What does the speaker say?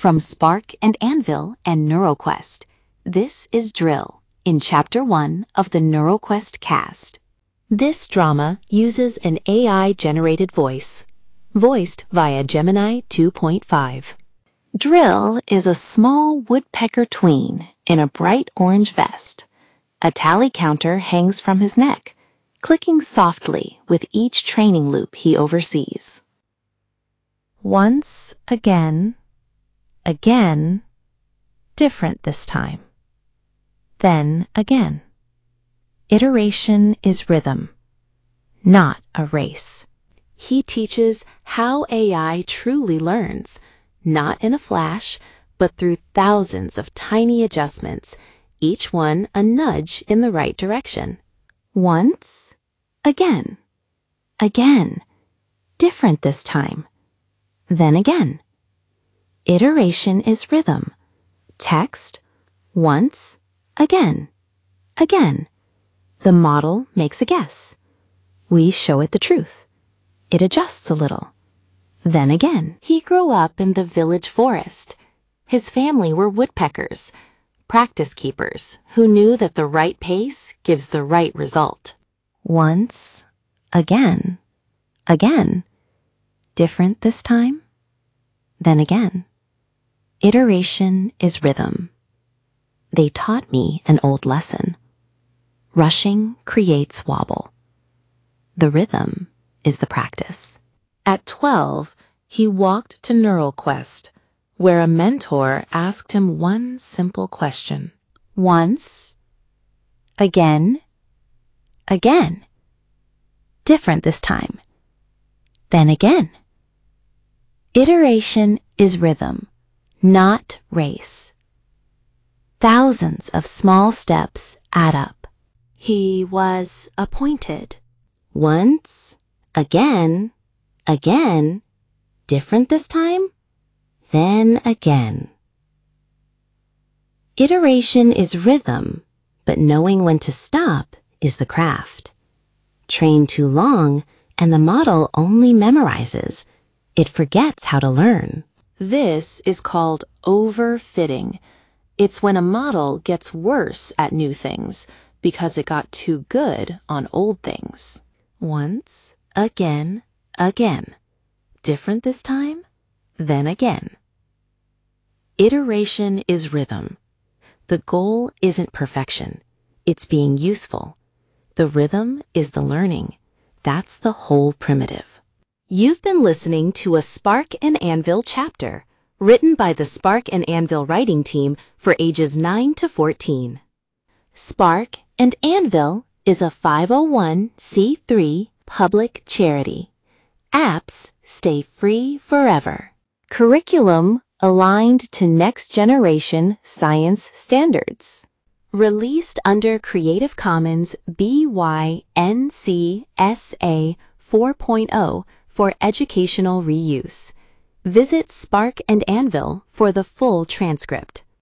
From Spark and Anvil and NeuroQuest, this is Drill in Chapter 1 of the NeuroQuest cast. This drama uses an AI-generated voice, voiced via Gemini 2.5. Drill is a small woodpecker tween in a bright orange vest. A tally counter hangs from his neck, clicking softly with each training loop he oversees. Once, again, different this time. Then again. Iteration is rhythm, not a race. He teaches how AI truly learns, not in a flash, but through thousands of tiny adjustments, each one a nudge in the right direction. Once, again, different this time. Then again. Iteration is rhythm. Text, once, again. The model makes a guess. We show it the truth. It adjusts a little. Then again. He grew up in the village forest. His family were woodpeckers, practice keepers who knew that the right pace gives the right result. Once, again. Different this time. Then again. Iteration is rhythm. They taught me an old lesson. Rushing creates wobble. The rhythm is the practice. At 12, he walked to NeuroQuest, where a mentor asked him one simple question. Once, again. Different this time. Then again. Iteration is rhythm, not race. Thousands of small steps add up. He was appointed. Once, again. Different this time. Then again. Iteration is rhythm, but knowing when to stop is the craft. Train too long, and the model only memorizes. It forgets how to learn. This is called overfitting. It's when a model gets worse at new things because it got too good on old things. Once, again. Different this time, then again. Iteration is rhythm. The goal isn't perfection. It's being useful. The rhythm is the learning. That's the whole primitive. You've been listening to a Spark and Anvil chapter, written by the Spark and Anvil writing team for ages 9 to 14. Spark and Anvil is a 501c3 public charity. Apps stay free forever. Curriculum aligned to next-generation science standards. Released under Creative Commons BY-NC SA 4.0 for educational reuse. Visit Spark and Anvil for the full transcript.